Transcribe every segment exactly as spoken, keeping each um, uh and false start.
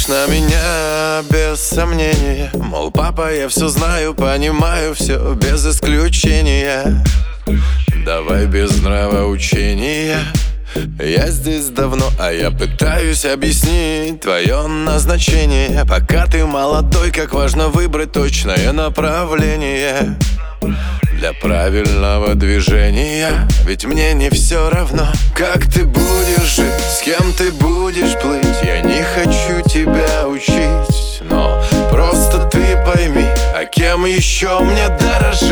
смотришь на меня без сомнения, мол, папа, я все знаю, понимаю все без исключения. Давай без нравоучения. Я здесь давно, а я пытаюсь объяснить твое назначение. Пока ты молодой, как важно выбрать точное направление для правильного движения. Ведь мне не все равно, как ты будешь жить, с кем ты будешь плыть. Я не хочу тебя учить, но просто ты пойми, а кем еще мне дорожить.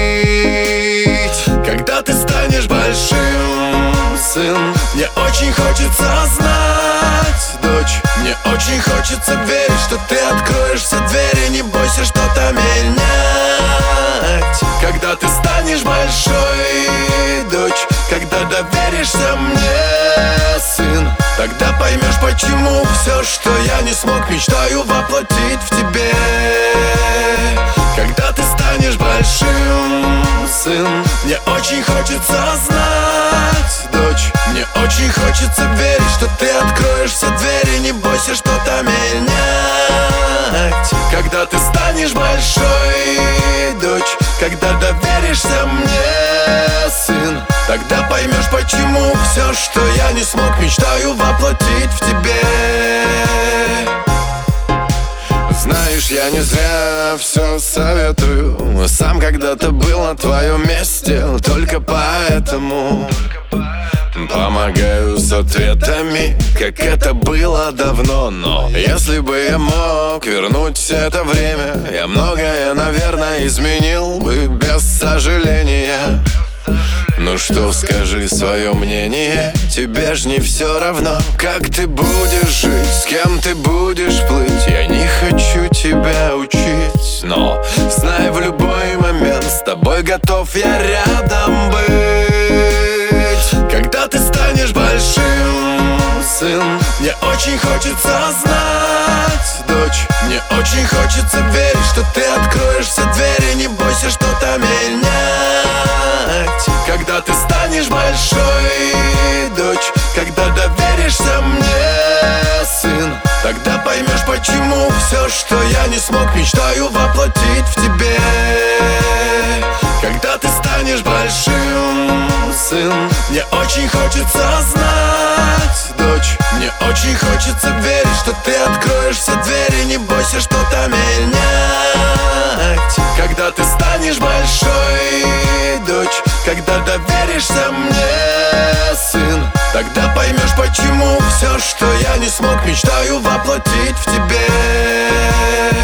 Когда ты станешь большим, сын, мне очень хочется знать, дочь, мне очень хочется верить, что ты откроешь все двери, не бойся что-то менять. Когда ты станешь большой, дочь, когда доверишься мне, сын, тогда поймешь, почему все, что я не смог, мечтаю воплотить в тебе. Когда ты станешь большим, сын, мне очень хочется знать, дочь, мне очень хочется верить, что ты откроешь все двери, не бойся что-то менять. Когда ты станешь большой, дочь, когда доверишься мне, сын, тогда поймешь, почему все, что я не смог, мечтаю воплотить в тебе. Знаешь, я не зря все советую, сам когда-то был на твоем месте, только поэтому помогаю с ответами, как это было давно. Но если бы я мог вернуть это время, я многое, наверное, изменил бы без сожаления. Ну что, скажи свое мнение, тебе ж не все равно, как ты будешь жить, с кем ты будешь плыть. Я не хочу тебя учить, но знай, в любой момент с тобой готов я рядом быть. Когда ты станешь большим, сын, мне очень хочется знать, дочь, мне очень хочется верить, что ты откроешь все двери, не бойся что-то менять. Когда ты станешь большой, дочь, когда доверишься мне, сын, тогда поймешь, почему все, что я не смог, мечтаю воплотить в тебе. Когда ты станешь большим, сын, мне очень хочется знать, дочь, мне очень хочется верить, что ты откроешь все двери, не бойся что-то менять. Когда ты станешь большой, дочь, когда доверишься мне, сын, тогда поймешь, почему все, что я не смог, мечтаю воплотить в тебе.